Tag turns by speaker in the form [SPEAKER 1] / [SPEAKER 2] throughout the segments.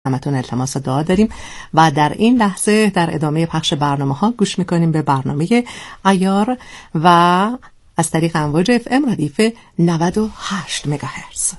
[SPEAKER 1] همتون التماس دعا داریم و در این لحظه در ادامه پخش برنامه ها گوش میکنیم به برنامه عیار و از طریق امواج FM ردیف 98 مگاهرتز.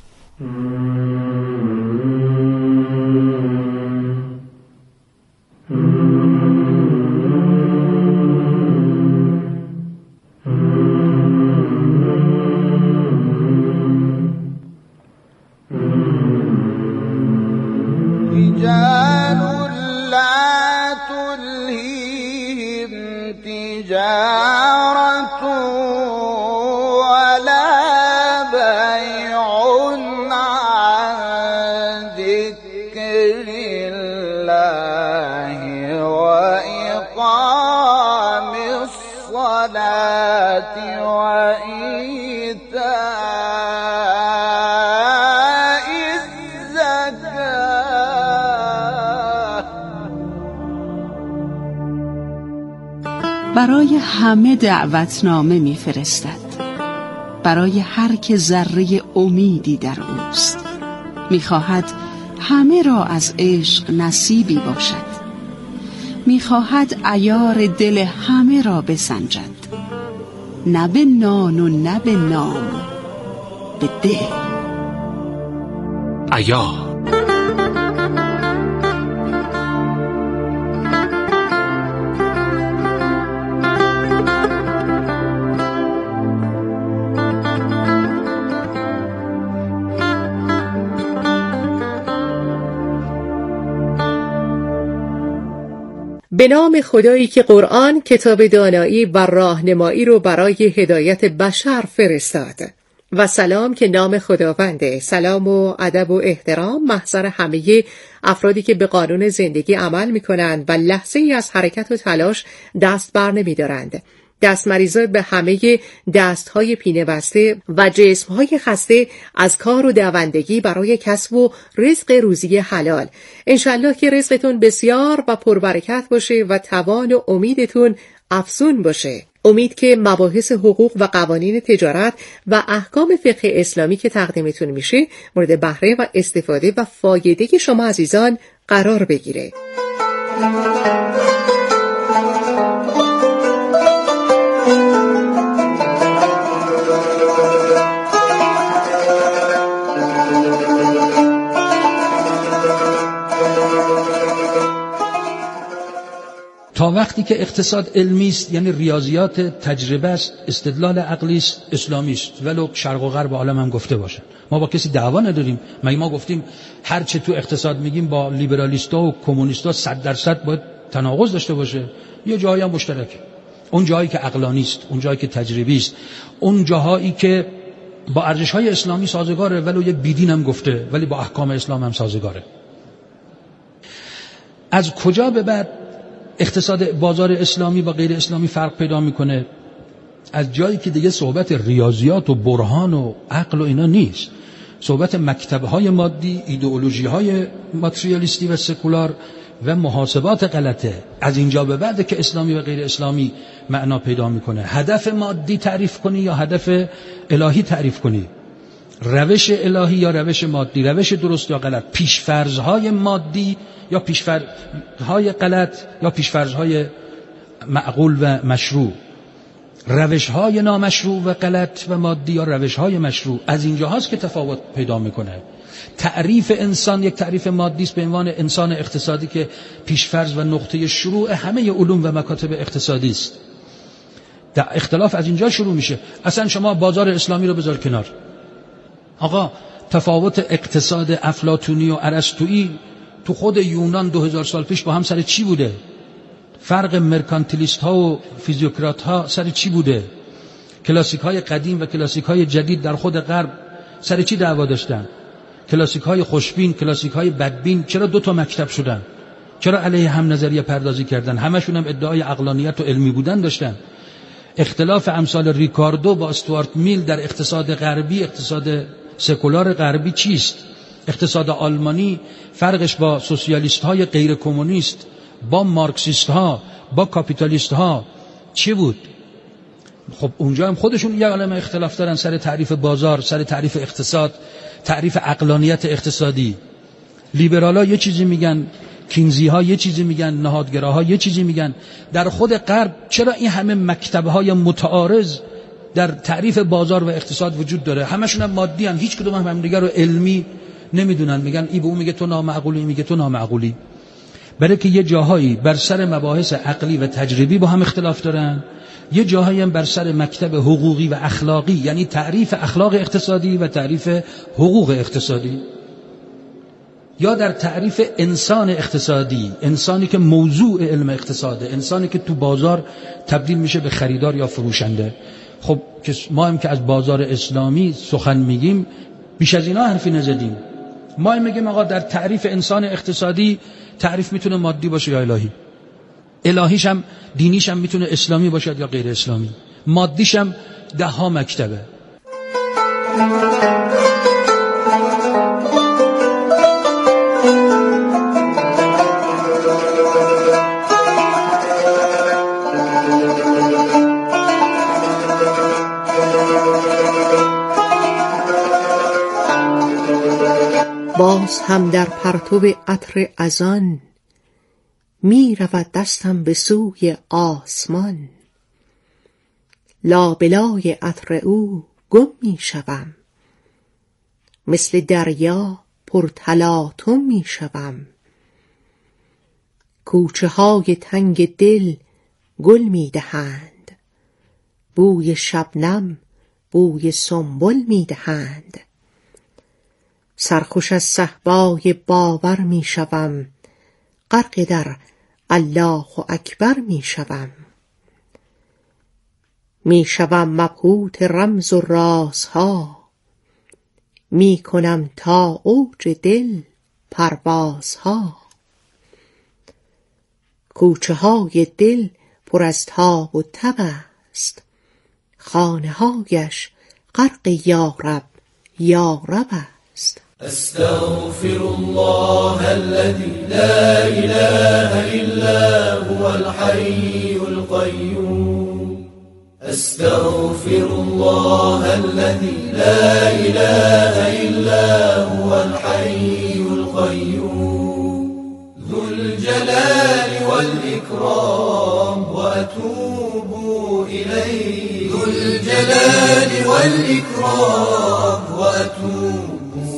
[SPEAKER 2] برای همه دعوتنامه می‌فرستد، برای هر که ذره امیدی در اوست. می‌خواهد همه را از عشق نصیبی باشد، می‌خواهد عیار دل همه را بسنجد، نه به نان و نه به نام، به دل.
[SPEAKER 3] عیار.
[SPEAKER 4] به نام خدایی که قرآن کتاب دانایی و راهنمایی رو برای هدایت بشر فرستاد و سلام که نام خداونده. سلام و ادب و احترام محضر همه افرادی که به قانون زندگی عمل می‌کنند و لحظه ای از حرکت و تلاش دست بر نمی‌دارند. دست مریضا به همه دست‌های پینه بسته و جسم‌های خسته از کار و دوندگی برای کسب و رزق روزی حلال. انشالله که رزقتون بسیار و پربرکت باشه و توان و امیدتون افزون باشه. امید که مباحث حقوق و قوانین تجارت و احکام فقه اسلامی که تقدیمتون میشه مورد بهره و استفاده و فایده شما عزیزان قرار بگیره.
[SPEAKER 5] تا وقتی که اقتصاد علمی است، یعنی ریاضیات، تجربه است، استدلال عقلی است، اسلامی است، ولو شرق و غرب عالم هم گفته باشن. ما با کسی دعوا نداریم. ما گفتیم هر چه تو اقتصاد میگیم با لیبرالیستا و کمونیستا 100% باید تناقض داشته باشه. یه جایی هم مشترکه. اون جایی که عقلانی است، اون جایی که تجربی است، اون جاهایی که با ارزش‌های اسلامی سازگاره، ولو یه بیدین هم گفته ولی با احکام اسلام هم سازگاره. از کجا به بعد اقتصاد بازار اسلامی با غیر اسلامی فرق پیدا میکنه؟ از جایی که دیگه صحبت ریاضیات و برهان و عقل و اینا نیست، صحبت مکتب‌های مادی، ایدئولوژی‌های ماتریالیستی و سکولار و محاسبات غلطه. از اینجا به بعد که اسلامی و غیر اسلامی معنا پیدا میکنه. هدف مادی تعریف کنی یا هدف الهی تعریف کنی، روش الهی یا روش مادی، روش درست یا غلط، پیشفرض‌های مادی یا پیشفرض‌های غلط یا پیشفرض‌های معقول و مشروع، روش‌های نامشروع و غلط و مادی یا روش‌های مشروع. از اینجا هاست که تفاوت پیدا میکنه. تعریف انسان یک تعریف مادی است به عنوان انسان اقتصادی که پیشفرض و نقطه شروع همه علوم و مکاتب اقتصادی است. در اختلاف از اینجا شروع میشه. اصلا شما بازار اسلامی رو بذار کنار. آقا تفاوت اقتصاد افلاطونی و ارسطویی تو خود یونان 2000 سال پیش با هم سر چی بوده؟ فرق مرکانتیلیست ها و فیزیوکرات ها سر چی بوده؟ کلاسیک های قدیم و کلاسیک های جدید در خود غرب سر چی دعوا داشتن؟ کلاسیک های خوشبین، کلاسیک های بدبین چرا دو تا مکتب شدن؟ چرا علیه هم نظریه پردازی کردن؟ همشون هم ادعای عقلانیت و علمی بودن داشتن. اختلاف امثال ریکاردو با استوارت میل در اقتصاد غربی، اقتصاد سکولار غربی چیست؟ اقتصاد آلمانی فرقش با سوسیالیست های غیر کمونیست، با مارکسیست ها، با کاپیتالیست ها چی بود؟ خب اونجا هم خودشون یه عالمه اختلاف دارن سر تعریف بازار، سر تعریف اقتصاد، تعریف عقلانیت اقتصادی. لیبرالا یه چیزی میگن، کینزی‌ها یه چیزی میگن، نهادگراها یه چیزی میگن. در خود غرب چرا این همه مکتب‌های متعارض در تعریف بازار و اقتصاد وجود داره؟ همشون هم مادی ان، هیچ کدوم هم دیگه رو علمی نمیدونن. میگن ای به اون میگه تو نامعقولی، میگه تو نامعقولی. برای که یه جاهایی بر سر مباحث عقلی و تجربی با هم اختلاف دارن، یه جاهایی هم بر سر مکتب حقوقی و اخلاقی، یعنی تعریف اخلاق اقتصادی و تعریف حقوق اقتصادی، یا در تعریف انسان اقتصادی، انسانی که موضوع علم اقتصاده، انسانی که تو بازار تبدیل میشه به خریدار یا فروشنده. خب ما هم که از بازار اسلامی سخن میگیم بیش از اینا حرفی نزدیم. ما هم میگیم آقا در تعریف انسان اقتصادی تعریف میتونه مادی باشه یا الهی، الهیش هم دینیش هم میتونه اسلامی باشه یا غیر اسلامی، مادیش هم 10 مکتبه.
[SPEAKER 4] باز هم در پرتو عطر ازان می رود دستم به سوی آسمان. لابلای عطر او گم می شوم، مثل دریا پر تلاطم می شوم. کوچه های تنگ دل گل می دهند، بوی شبنم بوی سنبل می دهند. سرخوش از صهبای باور می شوم، غرق در الله اکبر می شوم. می شوم مبهوت رمز و رازها، می کنم تا اوج دل پروازها. کوچه های دل پر از تاب و تب است، خانه هایش غرق یارب یارب است.
[SPEAKER 3] استغفر الله الذي لا إله إلا هو الحي القيوم. استغفر الله الذي لا إله إلا هو الحي القيوم ذو الجلال والإكرام وأتوب إليه. ذو الجلال والإكرام وأتوب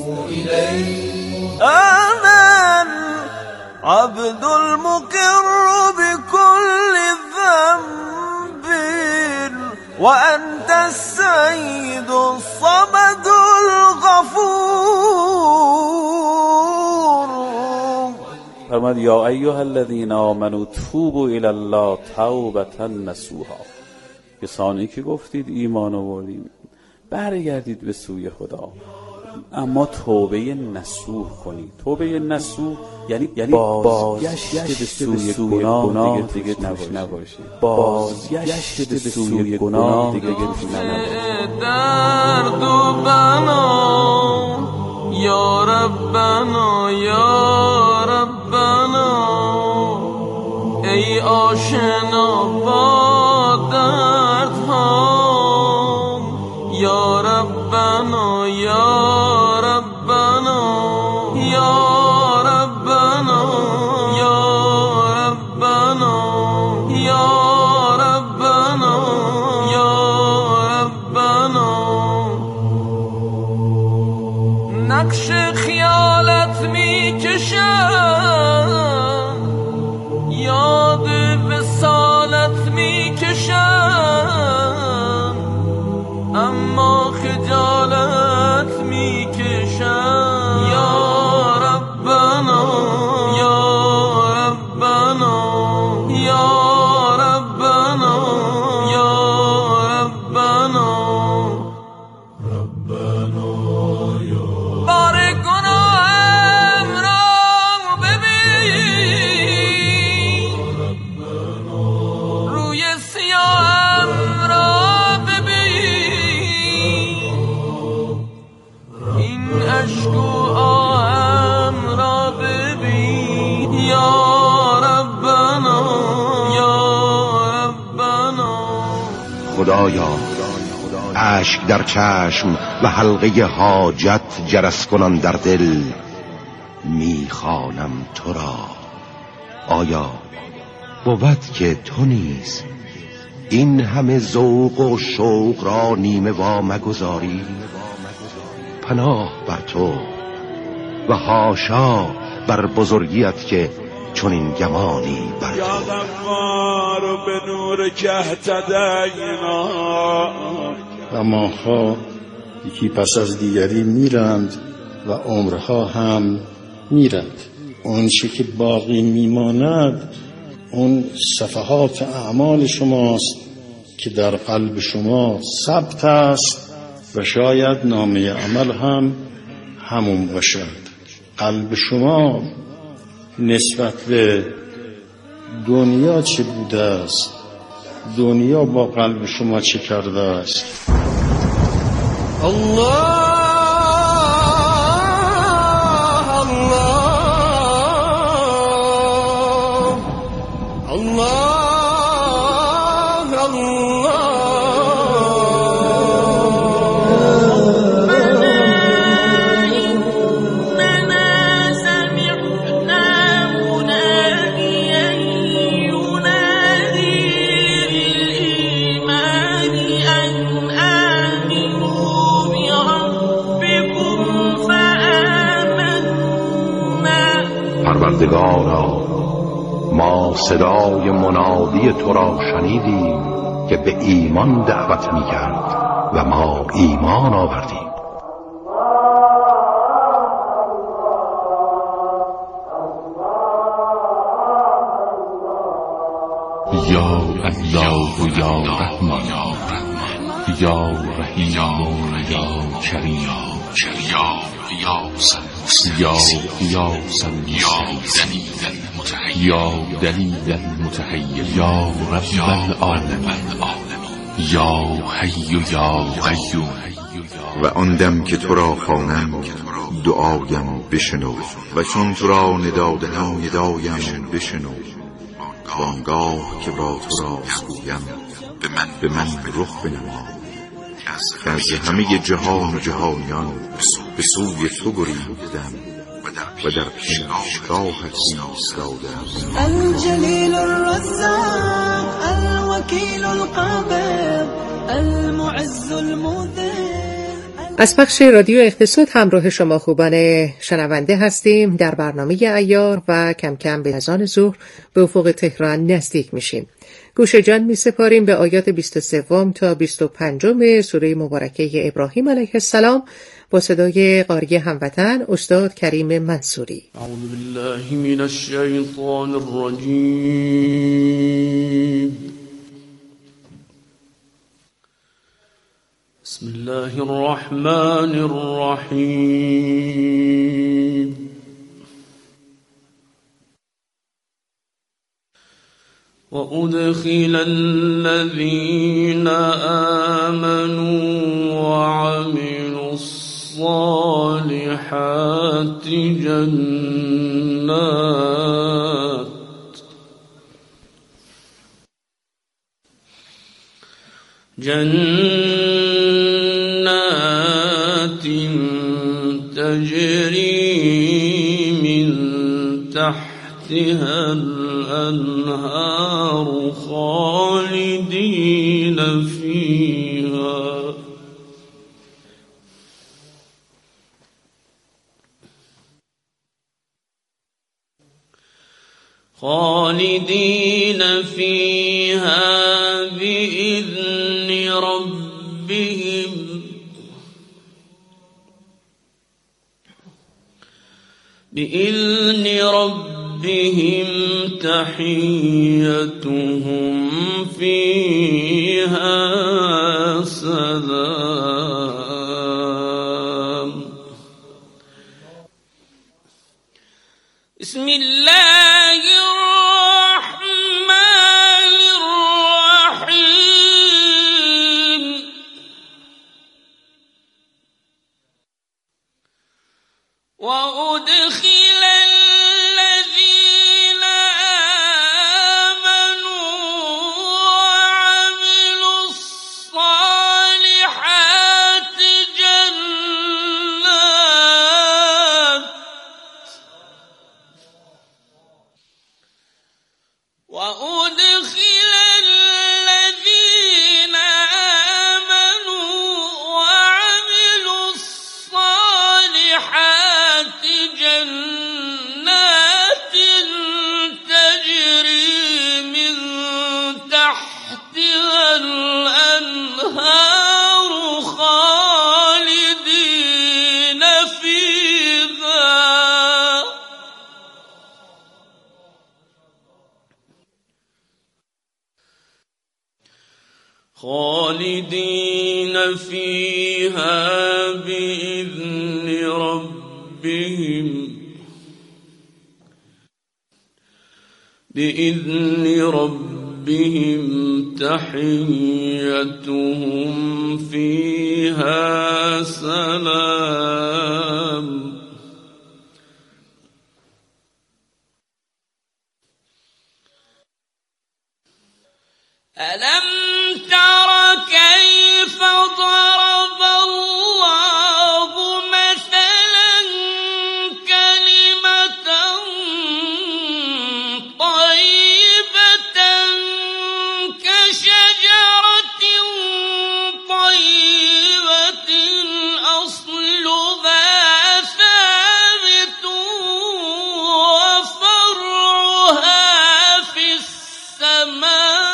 [SPEAKER 3] أنا عبد المقر بكل ذنب وأنت السيد الصمد الغفور.
[SPEAKER 6] فرمود یا ایها الذین آمنوا توبوا الی الله توبة نصوحا. کسانی که گفتید ایمان آوردیم برگردید به سوی خدا، اما توبه نصوح کنید. توبه نصوح یعنی بازگشت به سوی گناه دیگه نباشید. بازگشت به سوی گناه دیگه نباشید.
[SPEAKER 3] درد و بنا یا ربنا یا ربنا، ای آشنا با دردها یا ربنا یا نقش خیالت می کشم، یاد وصالت می کشم، اما خجالت می کشم. یا ربنا یا ربنا یا ربنا یا ربنا ربنا یا بار گناهم را ببین، روی سیاهم را ببین، این اشک و آهم را ببین. یا ربنا یا ربنا.
[SPEAKER 7] خدایا اشک در چشم و حلقه حاجت جرس کنان در دل، میخوانم تو را. آیا بود که تو نیز این همه ذوق و شوق را نیمه وا مگذاری؟ پناه بر تو و حاشا بر بزرگیت که چون این گمانی بر تو.
[SPEAKER 8] یا غفار به نور که اهتدینا.
[SPEAKER 9] و ماها یکی پس از دیگری میرند و عمرها هم میرند. اون چی که باقی میماند اون صفحات اعمال شماست که در قلب شما ثبت است و شاید نامه عمل هم همون باشد. قلب شما نسبت به دنیا چه بوده است؟ دنیا با قلب شما چه کرده است؟
[SPEAKER 3] الله
[SPEAKER 7] پروردگارا، ما صدای منادی تو را شنیدیم که به ایمان دعوت می‌کرد و ما ایمان آوردیم.
[SPEAKER 10] یا الله و یا رحمان یا رحیم یا کریم یا سلام یا دلیل المتحیر یا رب العالمین یا حی یا قیوم.
[SPEAKER 11] و آن دم که تو را خوانم دعایم بشنو و چون تو را ندایم ندایم بشنو. وانگاه که با تو راست گویم به من رخ بنما که از همه جهان و جهانیان به سوی تو گریختم و در پیشگاهت ایستادم.
[SPEAKER 12] الجلیل الرزاق الوکیل القابض المعز المذل.
[SPEAKER 4] از پخش رادیو اقتصاد همراه شما خوبان شنونده هستیم در برنامه عیار و کم کم به اذان ظهر به افق تهران نزدیک میشیم. گوش جان می سپاریم به آیات 23 تا 25 سوره مبارکه ابراهیم علیه السلام با صدای قاری هموطن استاد کریم منصوری.
[SPEAKER 3] اعوذ بالله من الشیطان الرجیم. بسم الله الرحمن الرحیم. وأدخل الذين آمنوا وعملوا الصالحات جنات تجري من تحتها الأنهار خالدين فيها بإذن ربهم تحيتهم فيها سلام. بسم الله الرحمن الرحيم. وأدخل الذين آمنوا وعملوا الصالحات جنات وأدخل الذين آمنوا وعملوا الصالحات جنات تجري من تحتها الأنهار خالدين فيها بإذن ربهم تحيتهم فيها سلام. ألم تر كيف ضرب الله مثلا كلمة طيبة كشجرة طيبة أصلها ثابت وفرعها في السماء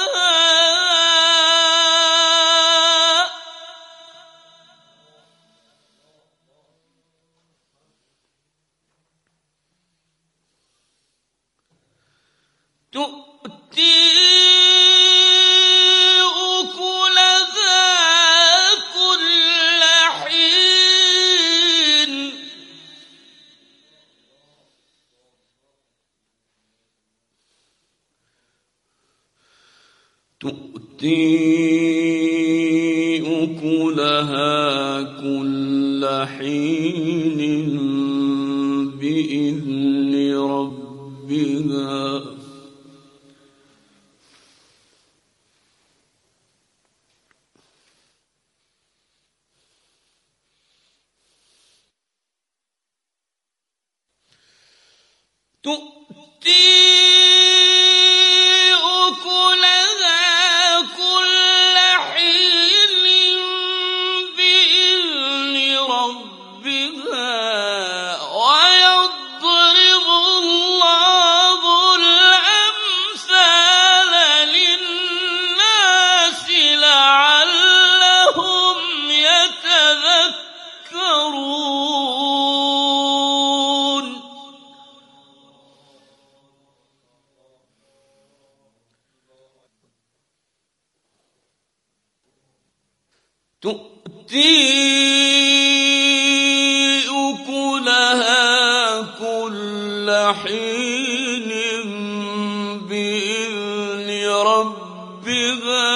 [SPEAKER 3] تؤتي أكلها كل حين بإذن ربها تؤتي أكلها كل حين بإذن ربها ويضرب الله الأمثال للناس لعلهم يتذكرون. تؤتي أكلها كل حين بإذن ربها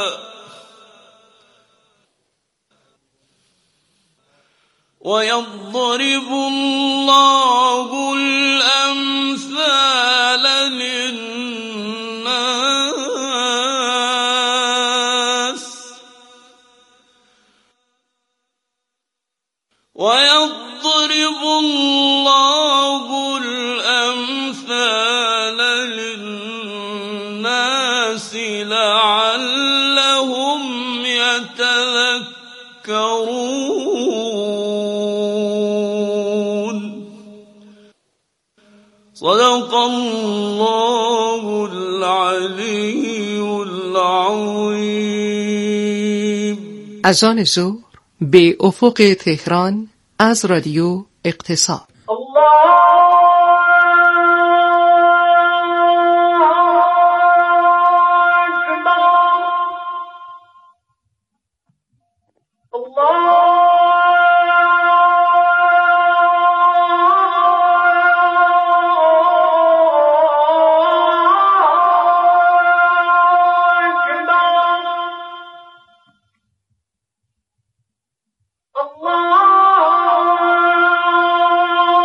[SPEAKER 3] ويضرب الله الأمثال للناس ويضرب الله الأمثال للناس لعلهم يتذكرون. صدق الله العلي العظيم.
[SPEAKER 4] اذان ظهر به افق تهران از رادیو اقتصاد.
[SPEAKER 13] Allah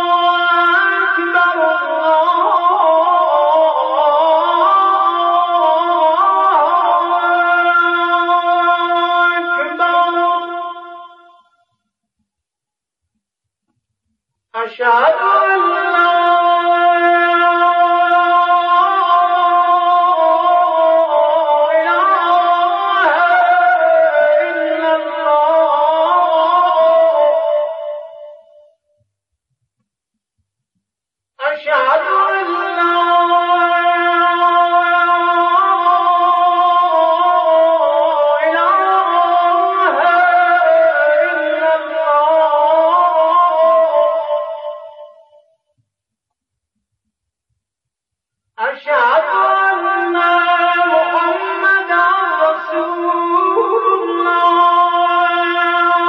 [SPEAKER 12] أشهد أن محمدا رسول الله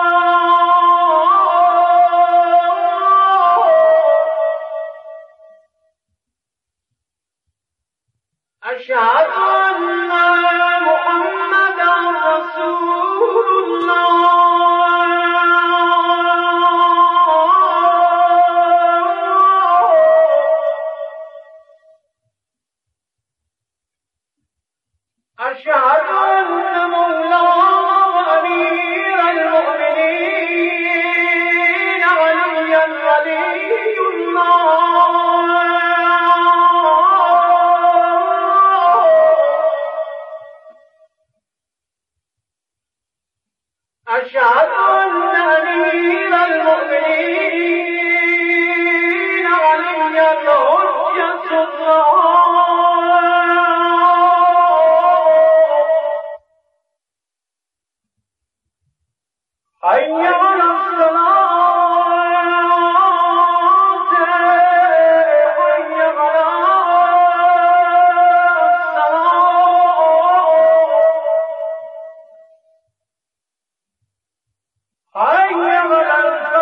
[SPEAKER 12] أشهد أن محمدا رسول الله أشهد أن مولانا وأمير المؤمنين عليا ولي الله أشهد أن أمير المؤمنين عليا حجة الله حي على الصلاة حي على الصلاة حي على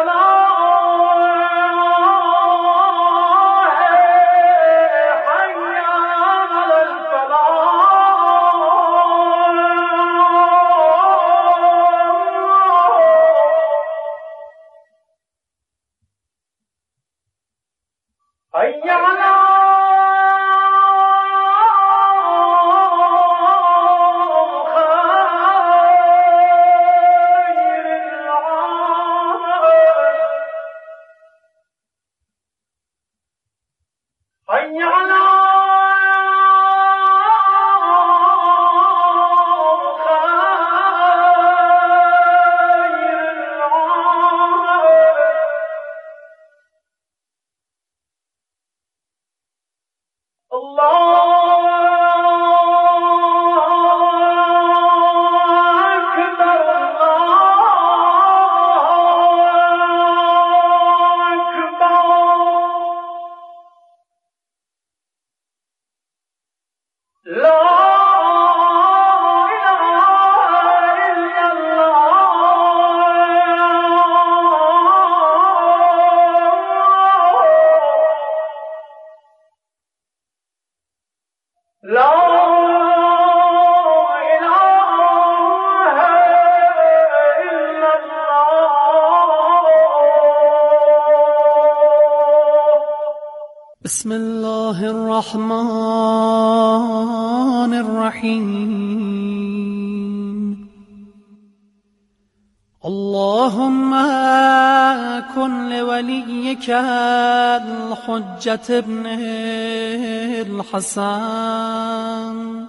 [SPEAKER 12] الفلاح حي على الفلاح حي على حي على بسم الله الرحمن الرحيم اللهم كن لوليك الحجة ابن الحسن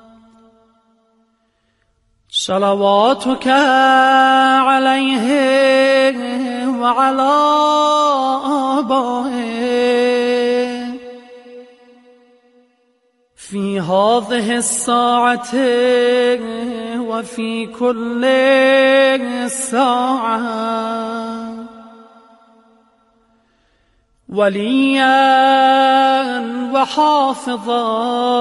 [SPEAKER 12] صلواتك عليه وعلى آبائه في هذه الساعة وفي كل ساعة وليا وحافظا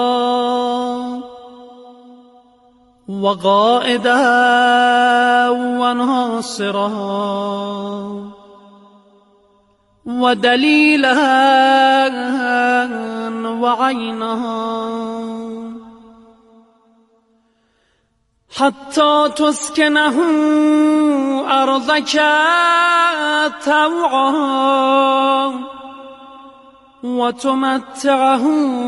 [SPEAKER 12] وقائدا وناصرا ودليلا وعينا حتى تسكنه أرضك طوعا وتمتعه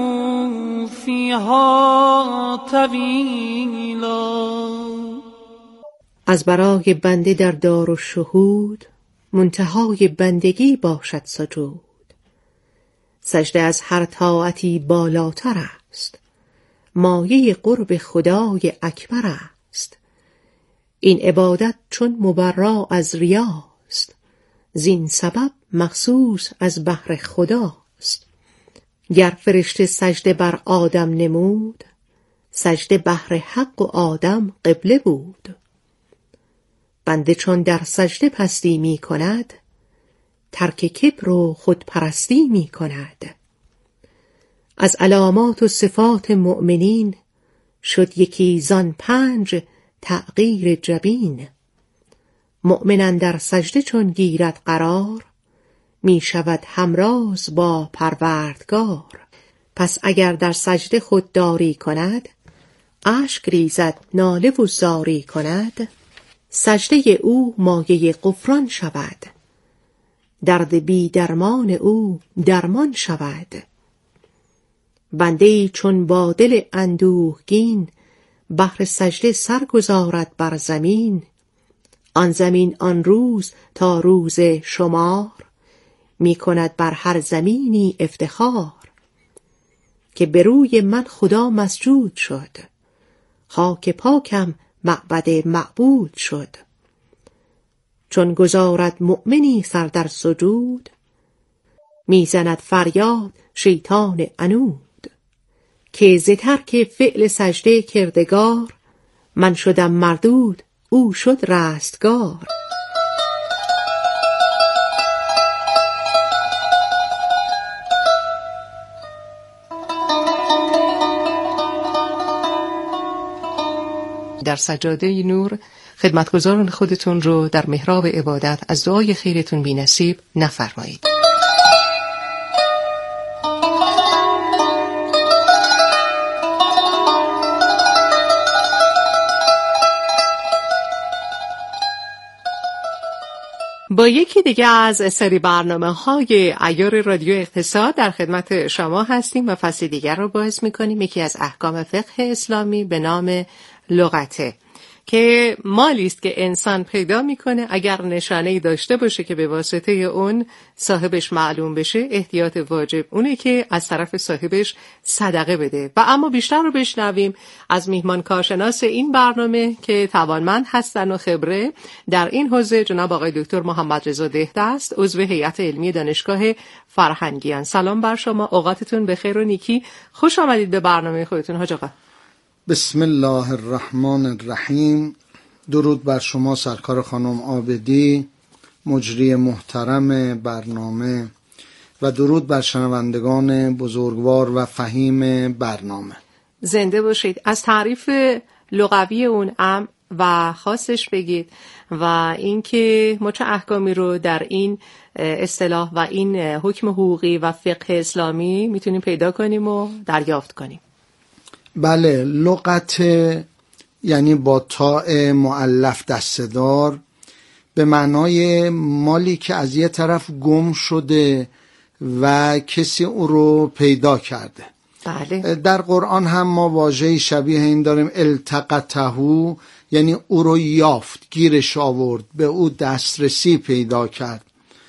[SPEAKER 12] فيها طویلا.
[SPEAKER 4] از برای بنده در دارالشهود منتهای بندگی باشد سجود. سجده از هر طاعتی بالاتر است، مایه قرب خدای اکبر است. این عبادت چون مبرا از ریاست، زین سبب مخصوص از بهر خداست. گر فرشته سجده بر آدم نمود، سجده بهر حق و آدم قبله بود. بنده چون در سجده پستی می کند، ترک کبر و خودپرستی می کند. از علامات و صفات مؤمنین شد یکی زان 5 تغییر جبین. مؤمن در سجده چون گیرد قرار، می شود همراز با پروردگار. پس اگر در سجده خودداری کند، اشک ریزد ناله و زاری کند، سجده او مایه غفران شود، درد بی درمان او درمان شود. بنده‌ای چون با دل اندوهگین، بهر سجده سر گذارد بر زمین. آن زمین آن روز تا روز شمار، می کند بر هر زمینی افتخار. که به روی من خدا مسجود شد، خاک پاکم معبد معبود شد. چون گذارد مؤمنی سر در سجود، میزند فریاد شیطان عنود. که ز ترک فعل سجده کردگار، من شدم مردود او شد رستگار.
[SPEAKER 1] در سجاده نور خدمتگزاران خودتون رو در محراب عبادت از دعای خیرتون بی نصیب نفرمایید. با یکی دیگه از سری برنامه‌های عیار رادیو اقتصاد در خدمت شما هستیم و فصل دیگر رو باز می‌کنیم. یکی از احکام فقه اسلامی به نام لغته، که مالی است که انسان پیدا میکنه اگر نشانه‌ای داشته باشه که به واسطه اون صاحبش معلوم بشه، احتیاط واجب اونه که از طرف صاحبش صدقه بده. و اما بیشتر رو بشنویم از میهمان کارشناس این برنامه که توانمند هستن و خبره در این حوزه، جناب آقای دکتر محمد رضا دهدست، عضو هیئت علمی دانشگاه فرهنگیان. سلام بر شما، اوقاتتون بخیر و نیکی. خوش آمدید به برنامه خودتون حاج آقا.
[SPEAKER 13] بسم الله الرحمن الرحیم. درود بر شما سرکار خانم عابدی، مجری محترم برنامه، و درود بر شنوندگان بزرگوار و فهیم برنامه.
[SPEAKER 1] زنده باشید. از تعریف لغوی اون و خاصش بگید و اینکه ما چه احکامی رو در این اصطلاح و این حکم حقوقی و فقه اسلامی میتونیم پیدا کنیم و دریافت کنیم.
[SPEAKER 13] بله، لغت یعنی با تاء مؤلف دسته‌دار به معنای مالی که از یه طرف گم شده و کسی او رو پیدا کرده.
[SPEAKER 1] بله.
[SPEAKER 13] در قرآن هم ما واژه‌ای شبیه این داریم، التقطه، یعنی او رو یافت، گیرش آورد، به او دسترسی پیدا کرد.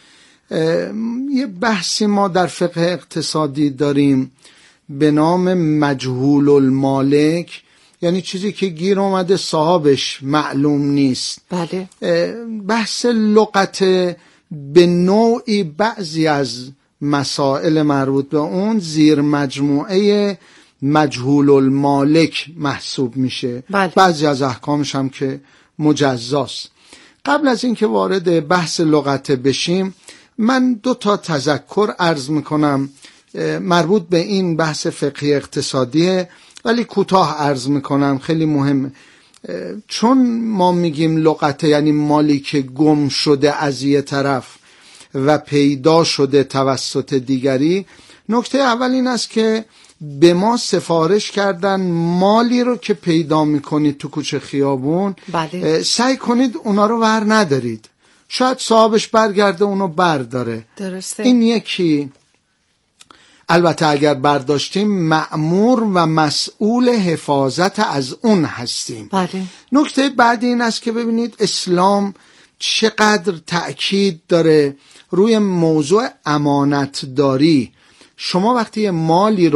[SPEAKER 13] یه بحثی ما در فقه اقتصادی داریم به نام مجهول المالک، یعنی چیزی که گیر اومده صاحبش معلوم نیست.
[SPEAKER 1] بله.
[SPEAKER 13] بحث لغت به نوعی بعضی از مسائل مربوط به اون زیر مجموعه مجهول المالک محسوب میشه.
[SPEAKER 1] بله.
[SPEAKER 13] بعضی از احکامش هم که مجزاست. قبل از اینکه وارد بحث لغت بشیم، من 2 تذکر عرض میکنم مربوط به این بحث فقهی اقتصادیه، ولی کوتاه عرض میکنم، خیلی مهمه. چون ما میگیم لغت یعنی مالی که گم شده از یه طرف و پیدا شده توسط دیگری، نکته اول این است که به ما سفارش کردن مالی رو که پیدا میکنید تو کوچه خیابون،
[SPEAKER 1] بله.
[SPEAKER 13] سعی کنید اونا رو ور ندارید، شاید صاحبش برگرده اونو برداره.
[SPEAKER 1] درسته.
[SPEAKER 13] این یکی. البته اگر برداشتیم مأمور و مسئول حفاظت از اون هستیم.
[SPEAKER 1] بله.
[SPEAKER 13] نکته بعدی این است که ببینید اسلام چقدر تأکید داره روی موضوع امانتداری. شما وقتی مالی رو